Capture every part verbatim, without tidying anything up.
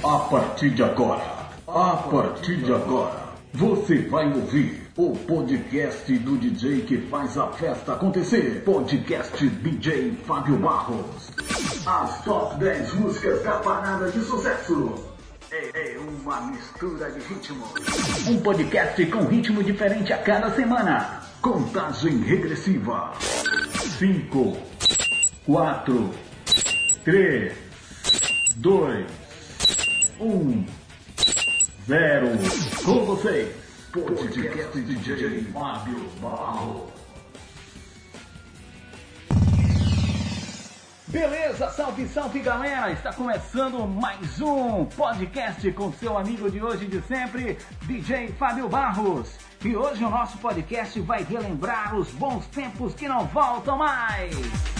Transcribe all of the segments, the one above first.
A partir de agora, a partir de agora, você vai ouvir o podcast do D J que faz a festa acontecer. Podcast D J Fábio Barros. As top dez músicas da parada de sucesso. É, é uma mistura de ritmos. Um podcast com ritmo diferente a cada semana. Contagem regressiva. cinco, quatro, três, dois, um, zero. Com vocês, podcast D J Fábio Barros. Beleza, salve, salve galera! Está começando mais um podcast com seu amigo de hoje e de sempre, D J Fábio Barros. E hoje o nosso podcast vai relembrar os bons tempos que não voltam mais.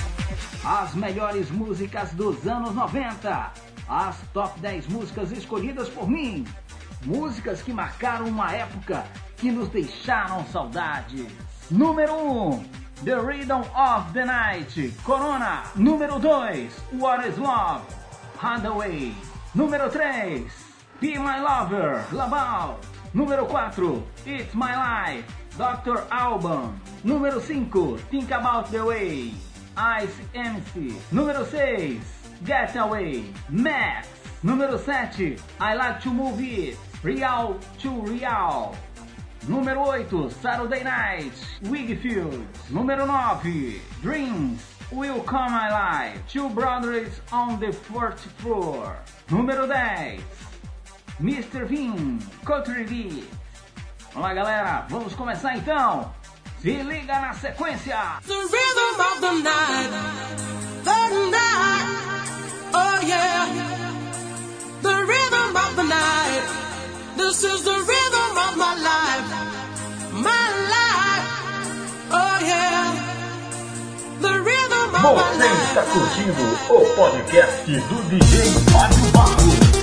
As melhores músicas dos anos noventa. As top dez músicas escolhidas por mim. Músicas que marcaram uma época que nos deixaram saudades. Número um, The Rhythm of the Night, Corona. Número dois, What is Love, Hathaway. Número três, Be My Lover, Labal. Número quatro, It's My Life, doutor Alban. Número cinco, Think About the Way, Ice M C. Número seis, Get Away, Max. Número sete, I Like to Move It, Real to Real. Número oito, Saturday Night, Wigfield. Número nove, Dreams Will Come Alive, Two Brothers on the Fourth Floor. Número dez, mister Vin, Country Beat. Vamos lá galera, vamos começar então. Se liga na sequência. The rhythm of the night, the night, oh yeah. The rhythm of the night, this is the rhythm of my life, my life, oh yeah. The rhythm of my life. Você está curtindo o podcast do D J Fábio Barros.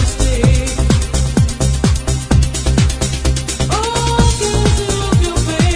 Oh,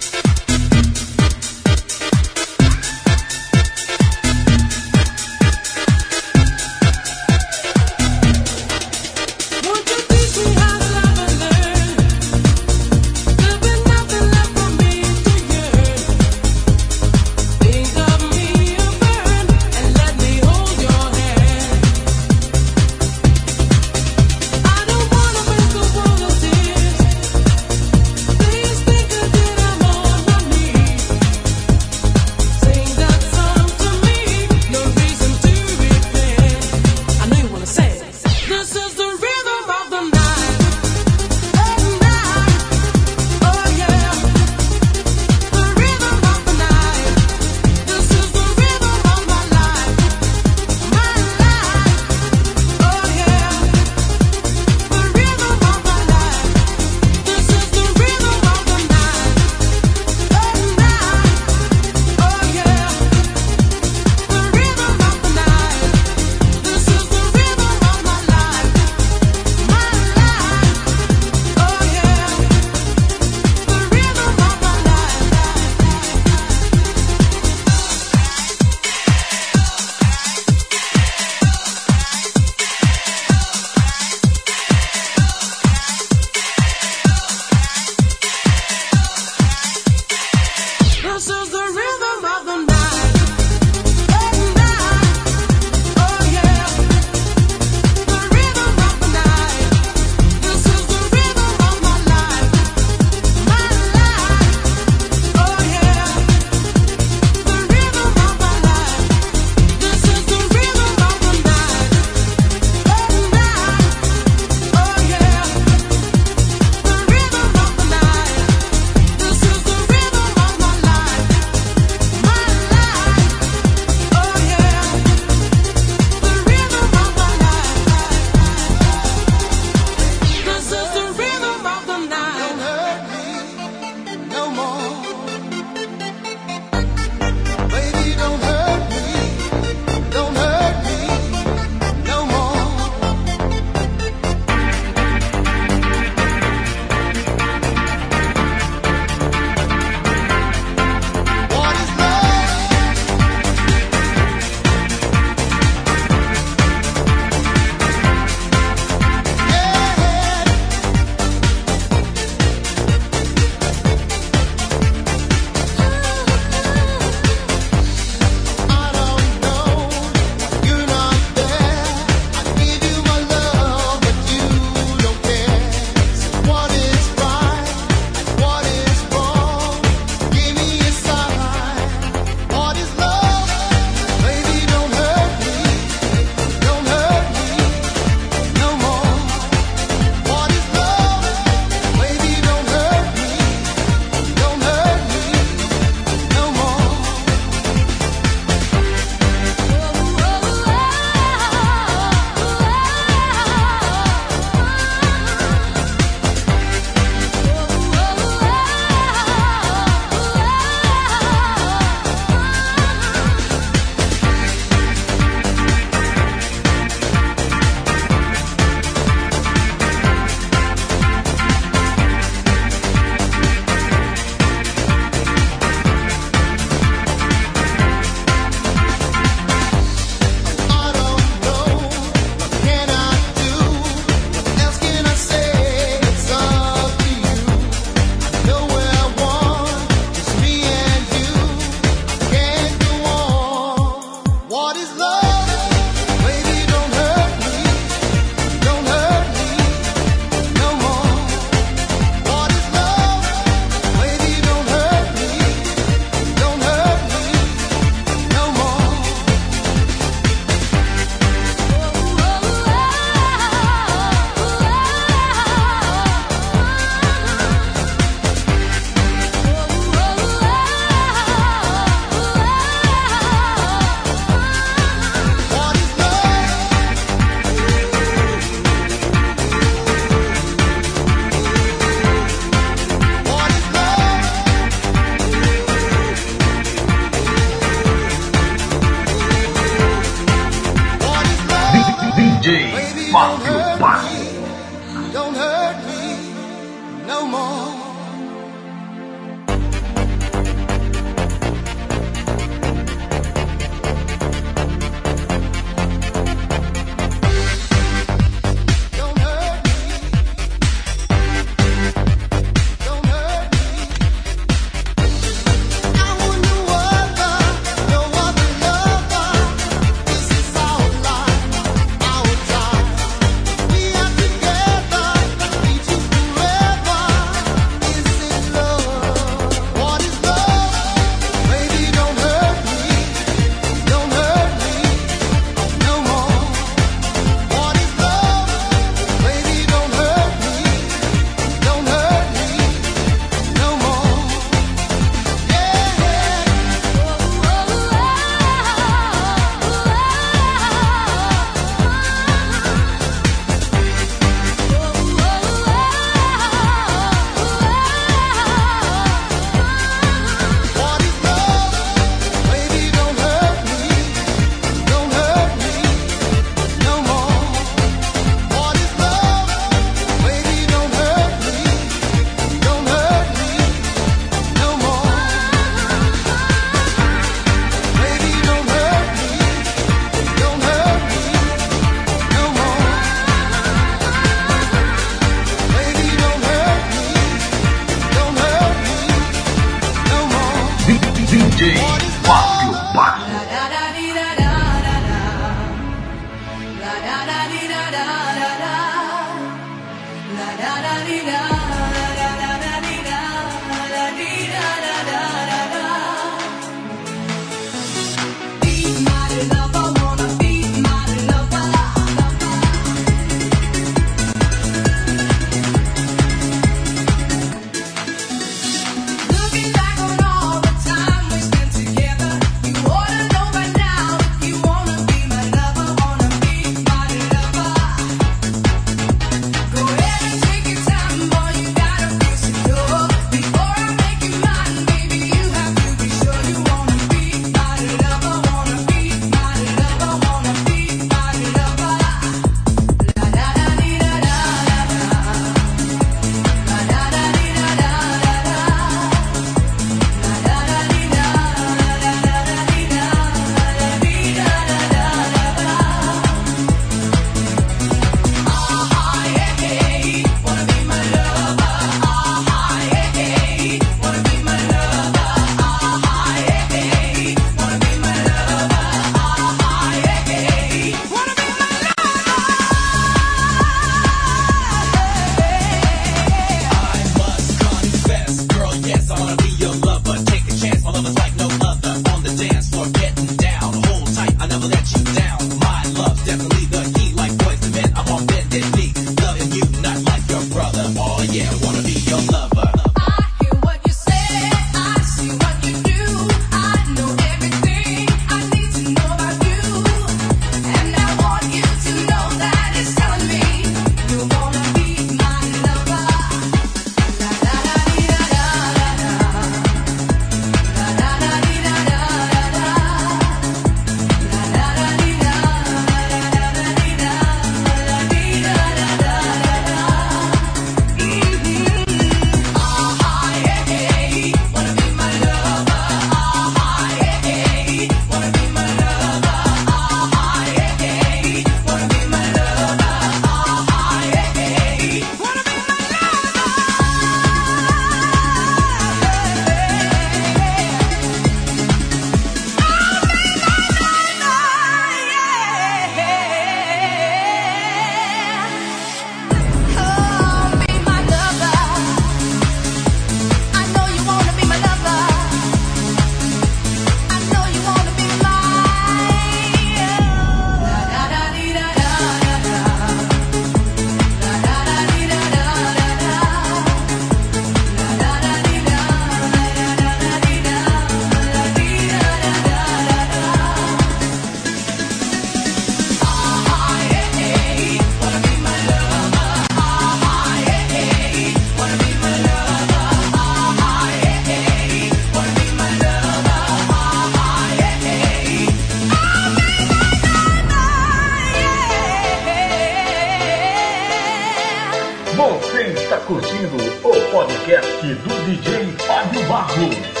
podcast do D J Fábio Barros.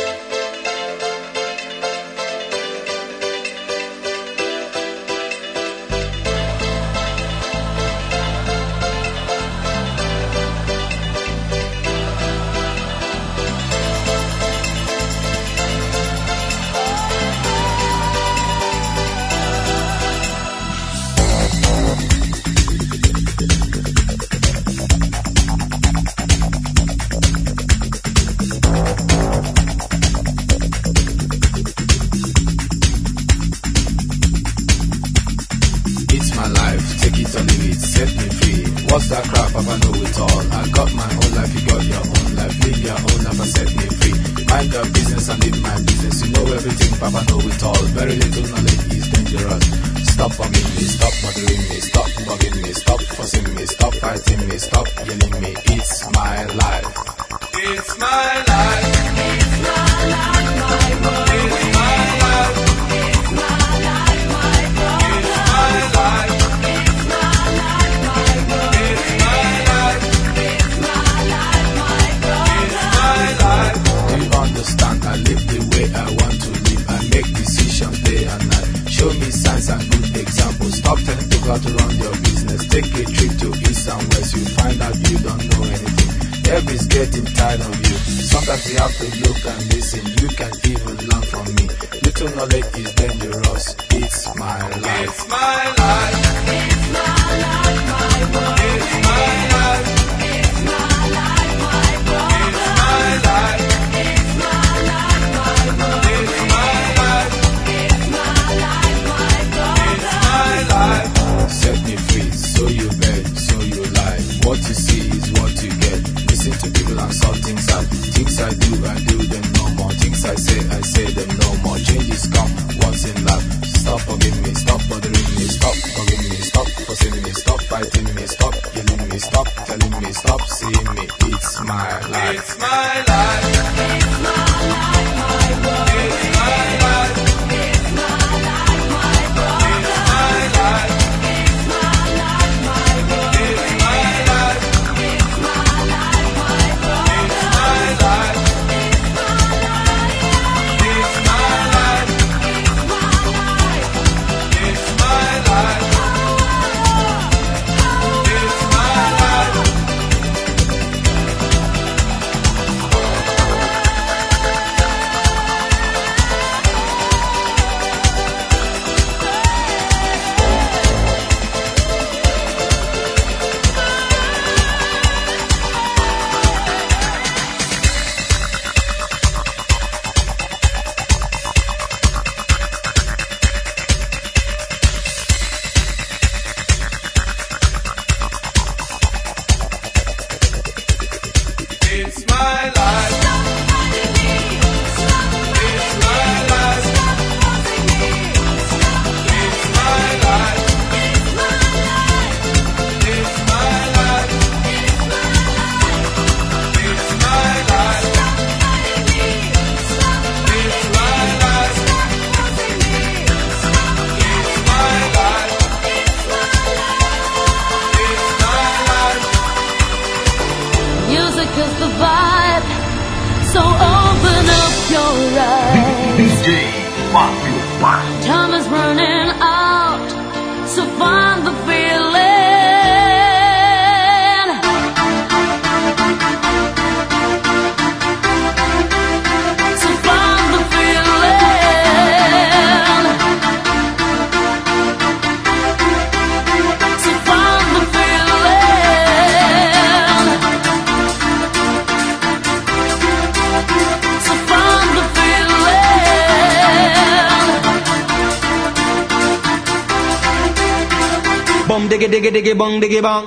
Diggy diggy diggy bong diggy bong.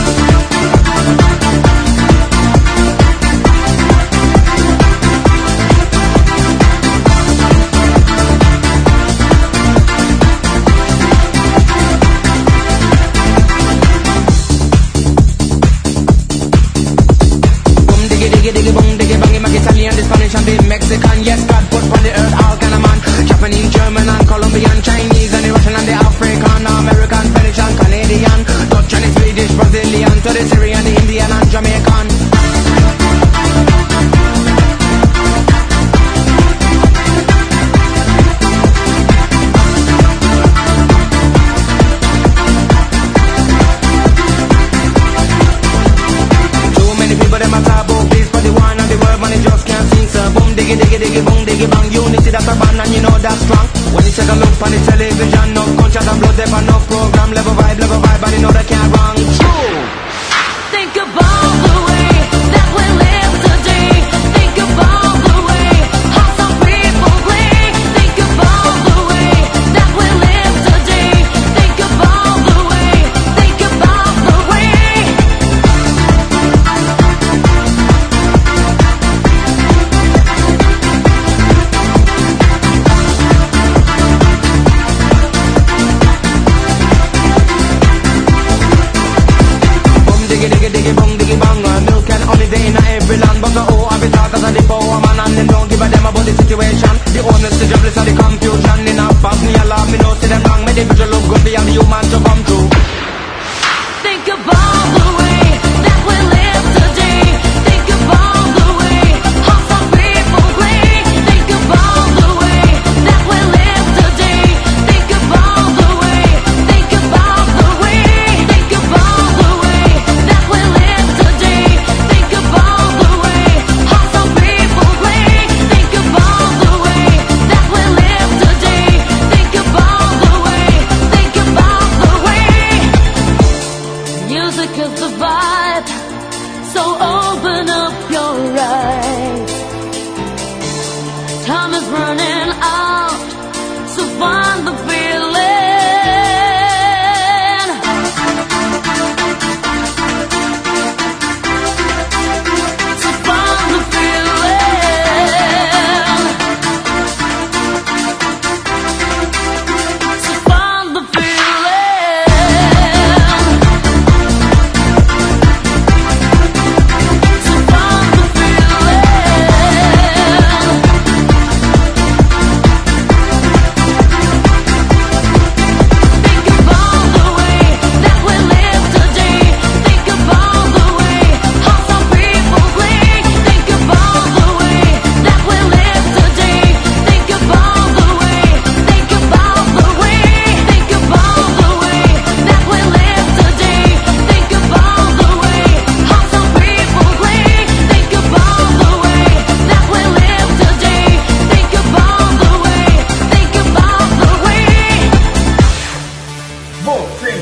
diggy diggy bong diggy bang, him Italian, the Spanish and the Mexican. Yes, God put on the earth all kind of man. Japanese, German and Colombian, Chinese and the Russian and the African, American, Spanish and Canadian, Dutch and the Swedish, Brazil.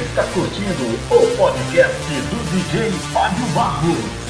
está curtindo o podcast do D J Fábio Barros.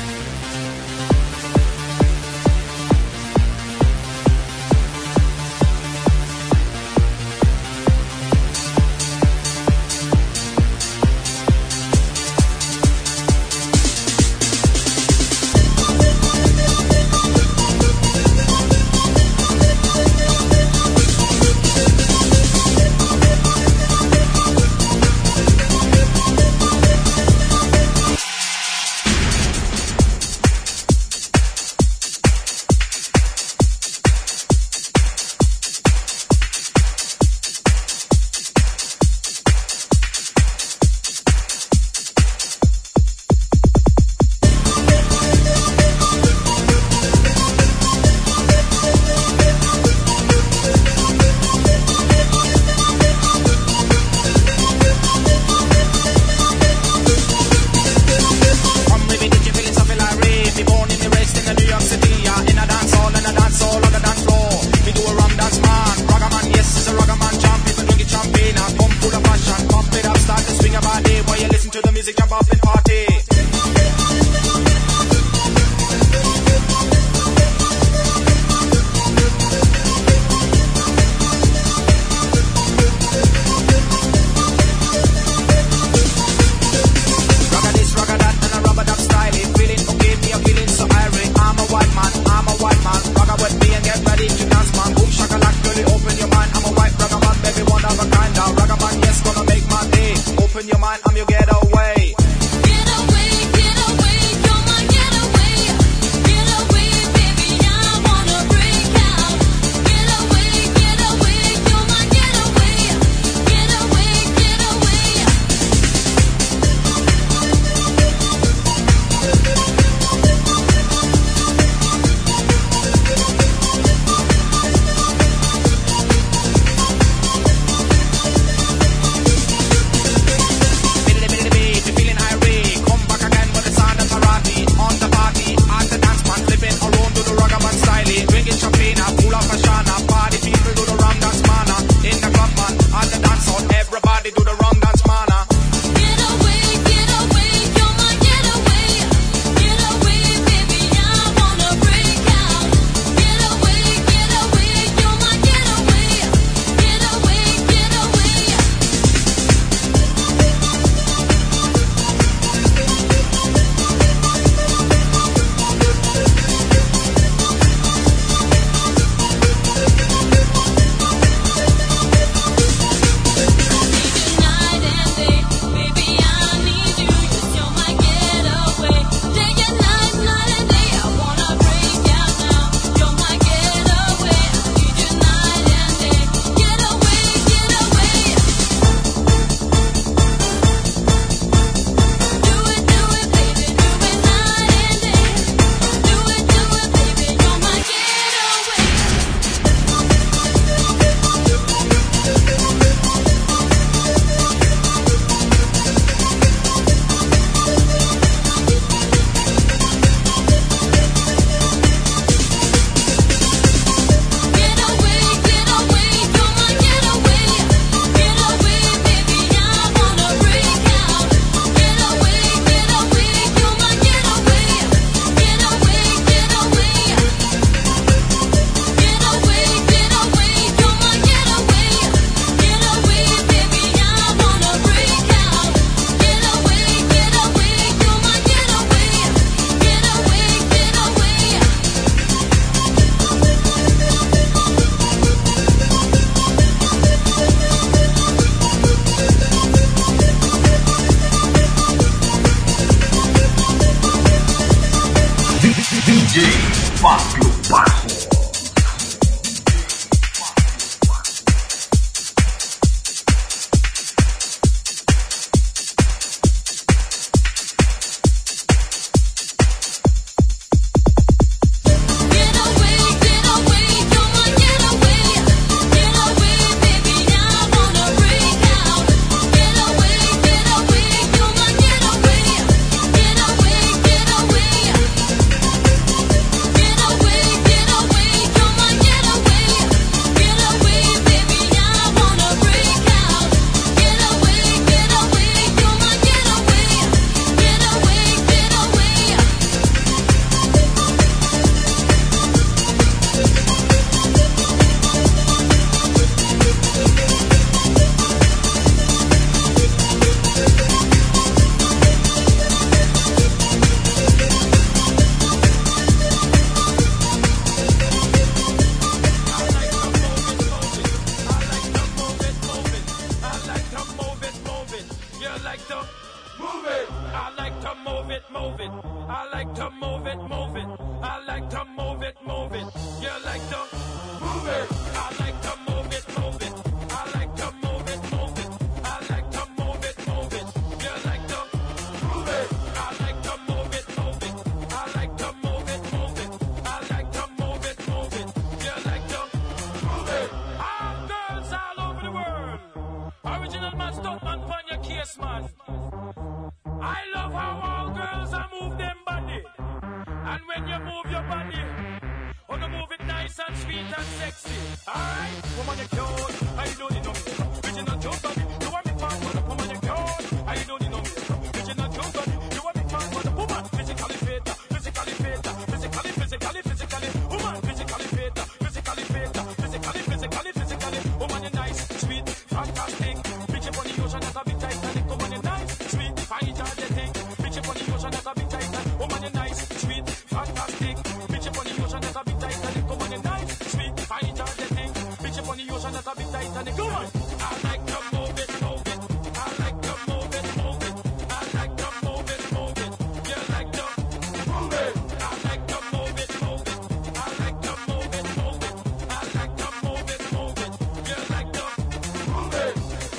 You like to move it. I like to move it, move it. I like to move it, move it. I like to move it, move it. You like to move it. I like to move it, move it. I like to move it, move it. I like to move it, move it. You like to move it. I like to move it, move it. I like to move it, move it. I like to move it, move it. You like to move it. All girls all over the world. Original man, stunt man, find your case, man. I love how all girls are move them body. And when you move your body, oh, you move it nice and sweet and sexy. Alright, woman, you're cute. I don't need no makeup. Original cute body. You want me fast for the woman, you're cute. I don't need no makeup. Original cute body. You want me fast for the woman. Physically fit, physically fit, physically, physically, physically. Woman, physically fit, physically fit, physically, physically, physically. Woman, you're nice, sweet, fantastic. Bitch up on the ocean, that's a big Titanic. Woman, you're nice, sweet, fine, energetic. Bitch up on the ocean, that's a big Titanic. Woman, you're nice, sweet, fantastic. Bitch up on the ocean, that's a big Titanic. Woman, you're nice, sweet, fine, energetic. Bitch up on the ocean, that's a big Titanic. Go on. I like to move it, move it. I like to move it, move it. I like to move it, move it. You like to move it. I like to move it, move it. I like to move it, move it. I like to move it, move it. You like to move it.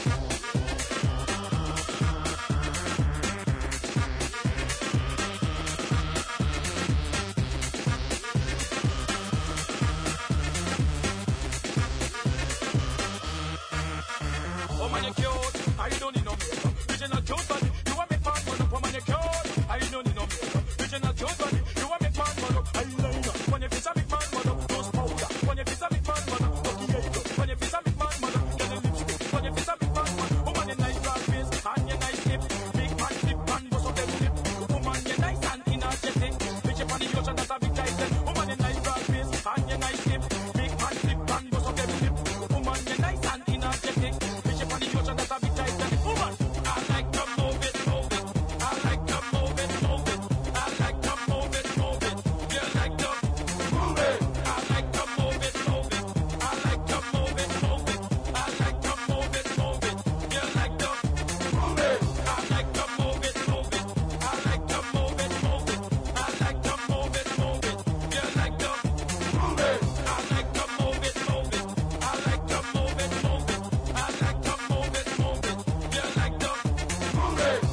Oh man, you're cute. I don't need no makeup. Original cute body. You want me fast one up? Oh man, you're cute. I don't need no makeup. Original cute body. You want me fast one up? Eyeliner. When you face a big man, man up. Nose powder. When you face a big man, man up. Lucky eyebrow. When you face a big man, man up. Get a lipstick. When you face a big man, man. Woman, you nice broad face and you nice lip. Big man flip and bust up them lip. Woman, you nice and energetic. Bitch up on the ocean, that's a big title. Woman, you nice broad face and you nice lip. Big man flip and bust up them lip. Woman, you nice and energetic. Bitch up on the ocean, that's a big title. Woman, I like to move it, move it. I like to move it, move it. I like to move it, move it. You like to move it. I like to move it, move it. I like to move it, move it. I like to move it, move it. You like to move it. I like to move it, move it. I like to move it, move it. I like to move it, move it. You like to move it. I like to move it, move it. I like to move it, move it. I like to move it, move it. You like to move it.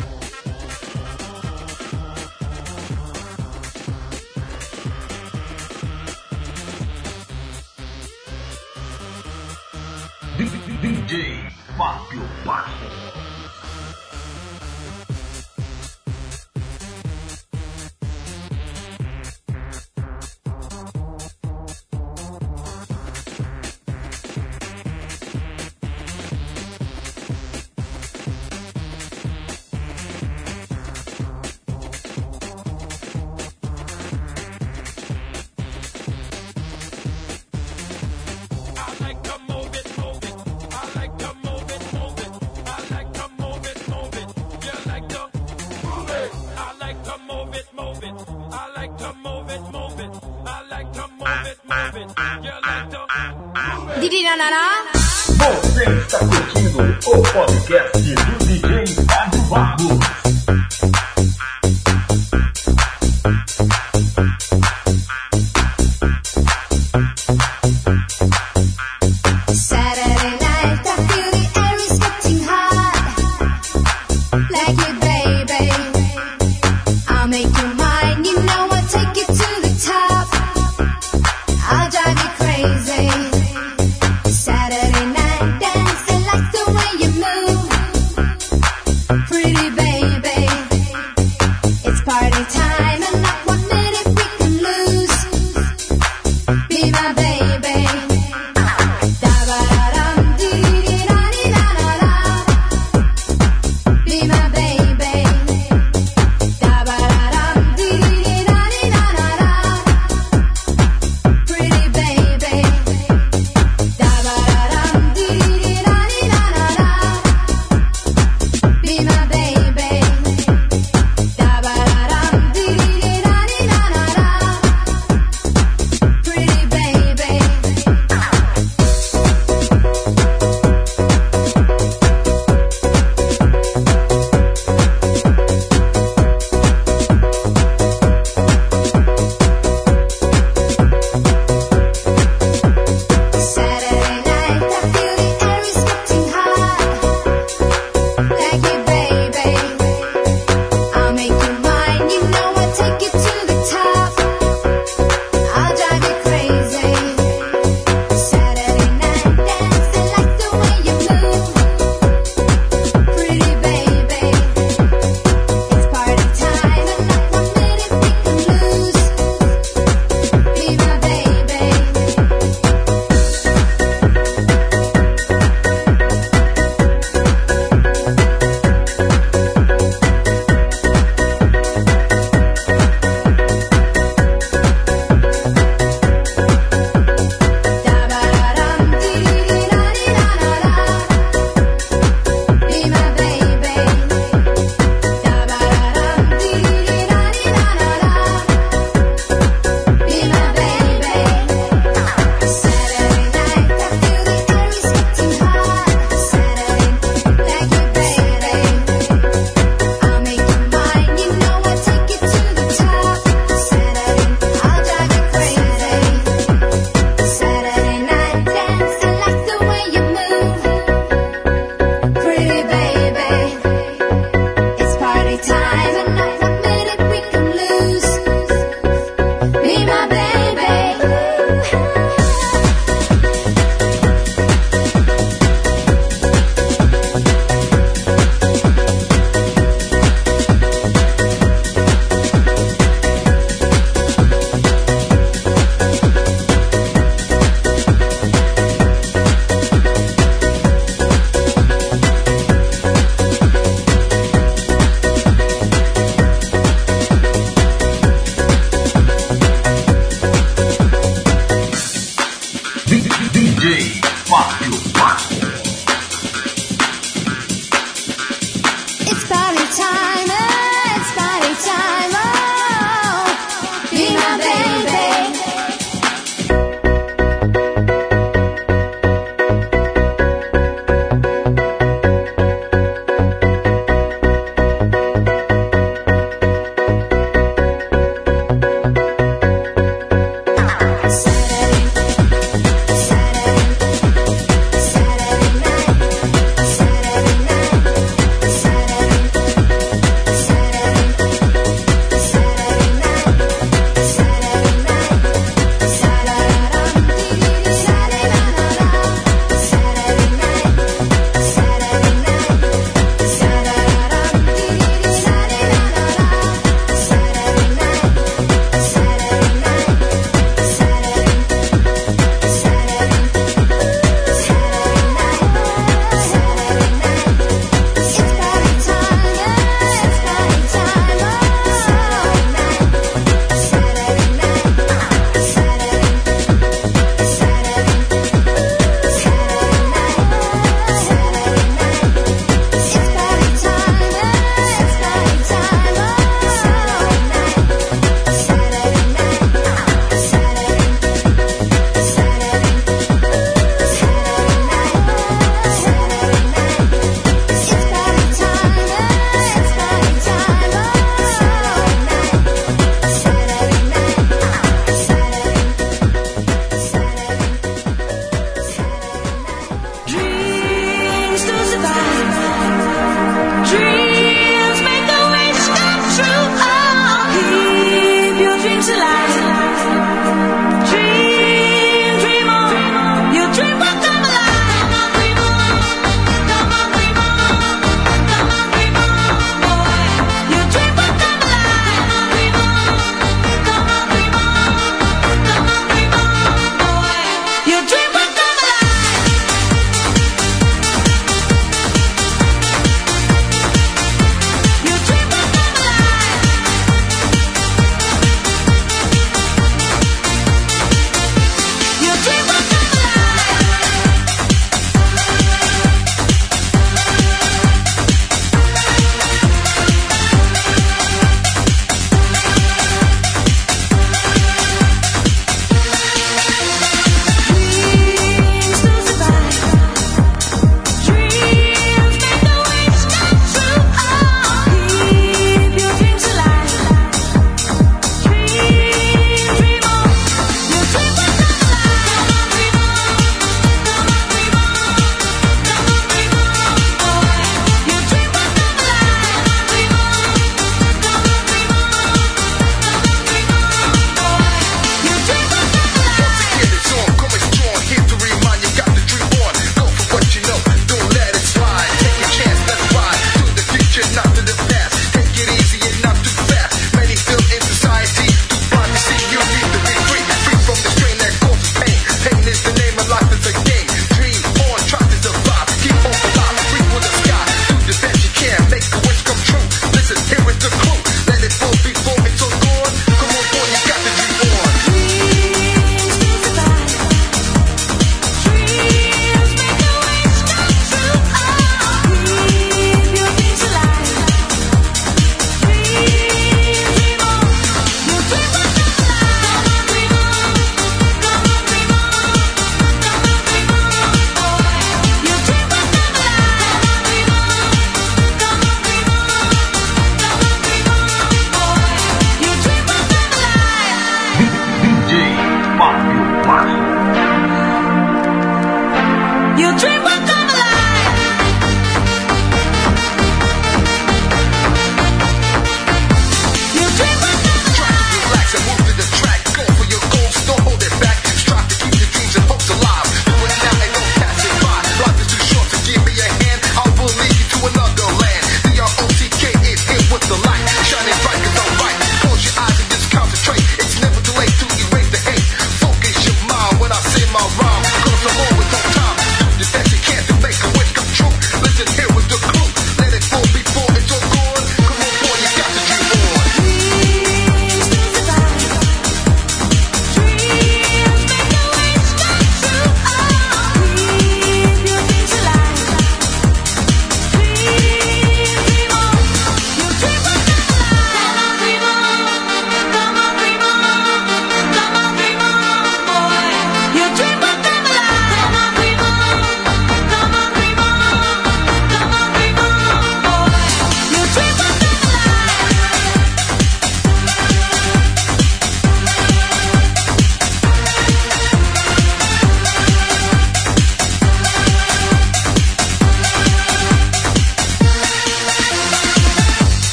D J Fábio Barros. I like to move it, move it. I like to move it, move it. I like to move it, move it. You like to move it. I like to move it, move it. I like to move it, move it. I like to move it, move it. You like to move it. Didi nanará. Você está curtindo o podcast do D J Fábio Barros. Saturday night, I feel the air is getting hot. Like it, baby. I'll make you mine. You know I'll take it to the top. I'll drive you crazy. Saturday night dancing like the way you move. Pretty baby. It's party time and not one minute we can lose. Be my baby. Da-ba-da-dum, dee-dee-da-dee-da-da-da. Be my baby. Da-ba-da-dum, dee-dee-da-dee-da-da-da. Pretty baby. Da-ba-da-dum, dee-dee-da-dee-da-da-da. Be my baby.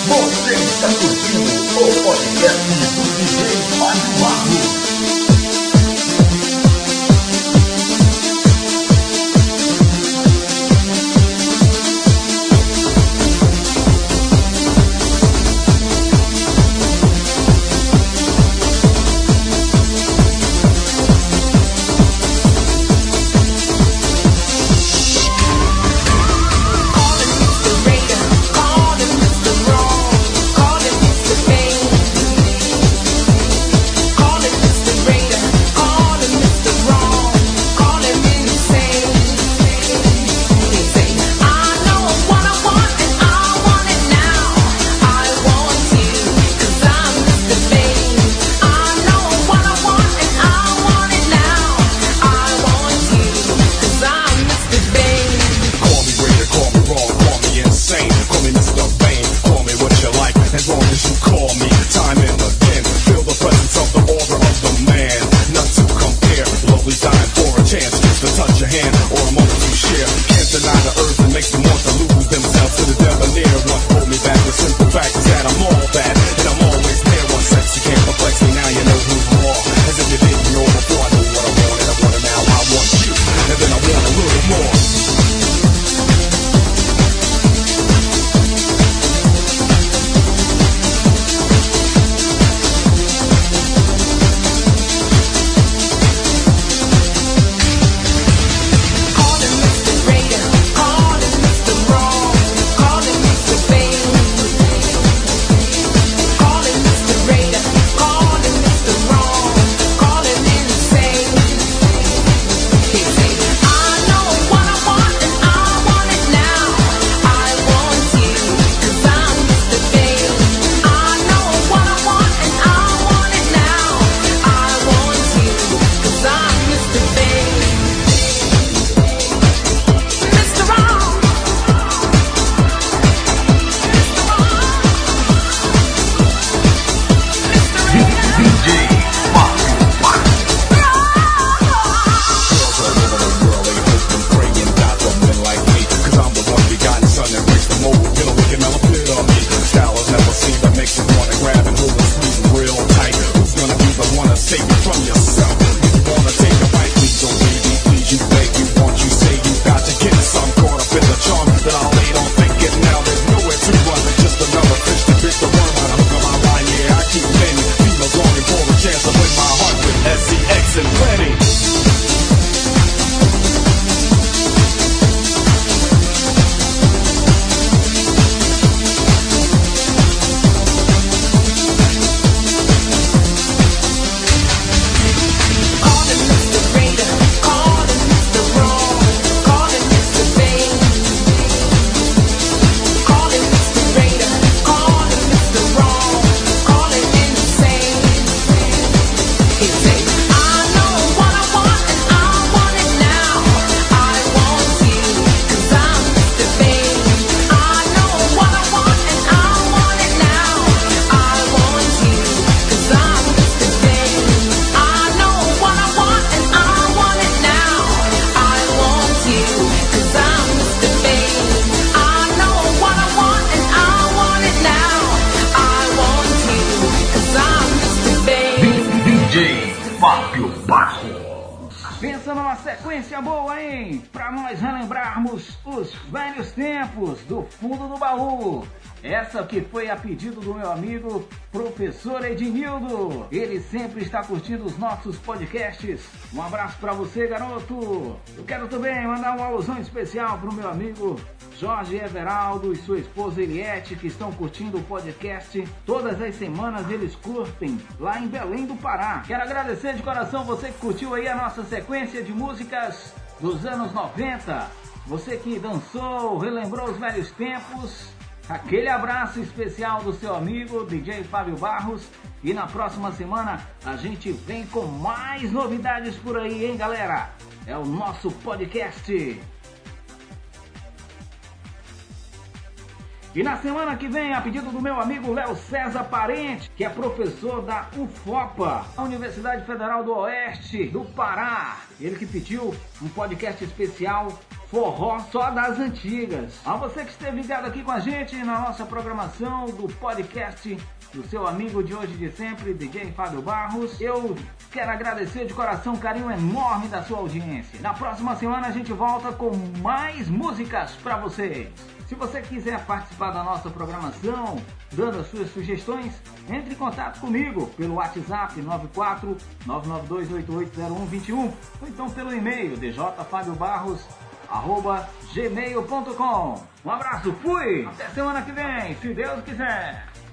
Você está curtindo o podcast do D J Fábio Barros. Pensa numa sequência boa, hein? Pra nós relembrarmos os velhos tempos do fundo do baú. Essa que foi a pedido do meu amigo professor Ednildo. Ele sempre está curtindo os nossos podcasts. Um abraço pra você, garoto. Eu quero também mandar uma alusão especial pro meu amigo Jorge Everaldo e sua esposa Eliette, que estão curtindo o podcast. Todas as semanas eles curtem lá em Belém do Pará. Quero agradecer de coração você que curtiu aí a nossa sequência de músicas dos anos noventa. Você que dançou, relembrou os velhos tempos. Aquele abraço especial do seu amigo D J Fábio Barros. E na próxima semana a gente vem com mais novidades por aí, hein, galera? É o nosso podcast. E na semana que vem, a pedido do meu amigo Léo César Parente, que é professor da U F O P A, a Universidade Federal do Oeste do Pará, ele que pediu um podcast especial forró só das antigas. A você que esteve ligado aqui com a gente na nossa programação do podcast do seu amigo de hoje e de sempre, D J Fábio Barros, eu quero agradecer de coração o carinho enorme da sua audiência. Na próxima semana a gente volta com mais músicas para vocês. Se você quiser participar da nossa programação, dando as suas sugestões, entre em contato comigo pelo WhatsApp nove quatro nove nove dois oito oito zero um dois um ou então pelo e-mail d j fabio barros arroba gmail ponto com. Um abraço, fui! Até semana que vem, se Deus quiser!